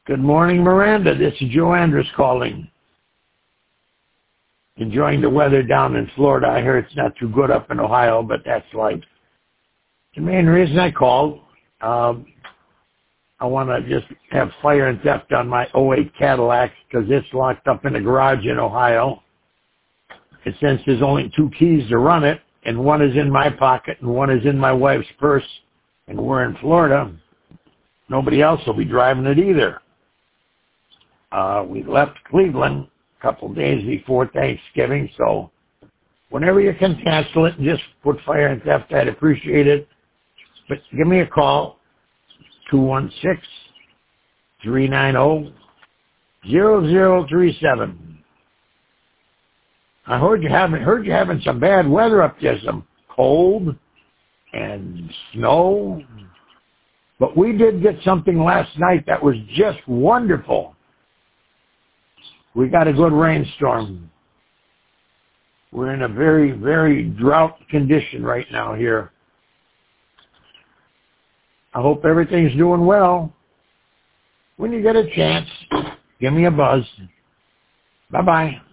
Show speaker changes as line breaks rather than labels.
Good morning, Miranda. This is Joe Andrus calling. Enjoying the weather down in Florida. I hear it's not too good up in Ohio, but that's life. The main reason I called, I want to just have fire and theft on my '08 Cadillac because it's locked up in a garage in Ohio. And since there's only 2 keys to run it, and one is in my pocket and one is in my wife's purse, and we're in Florida, nobody else will be driving it either. We left Cleveland a couple of days before Thanksgiving, so whenever you can cancel it and just put fire and theft, I'd appreciate it. But give me a call, 216-390-0037. I heard you having some bad weather up there, some cold and snow. But we did get something last night that was just wonderful. We got a good rainstorm. We're in a very, very drought condition right now here. I hope everything's doing well. When you get a chance, give me a buzz. Bye-bye.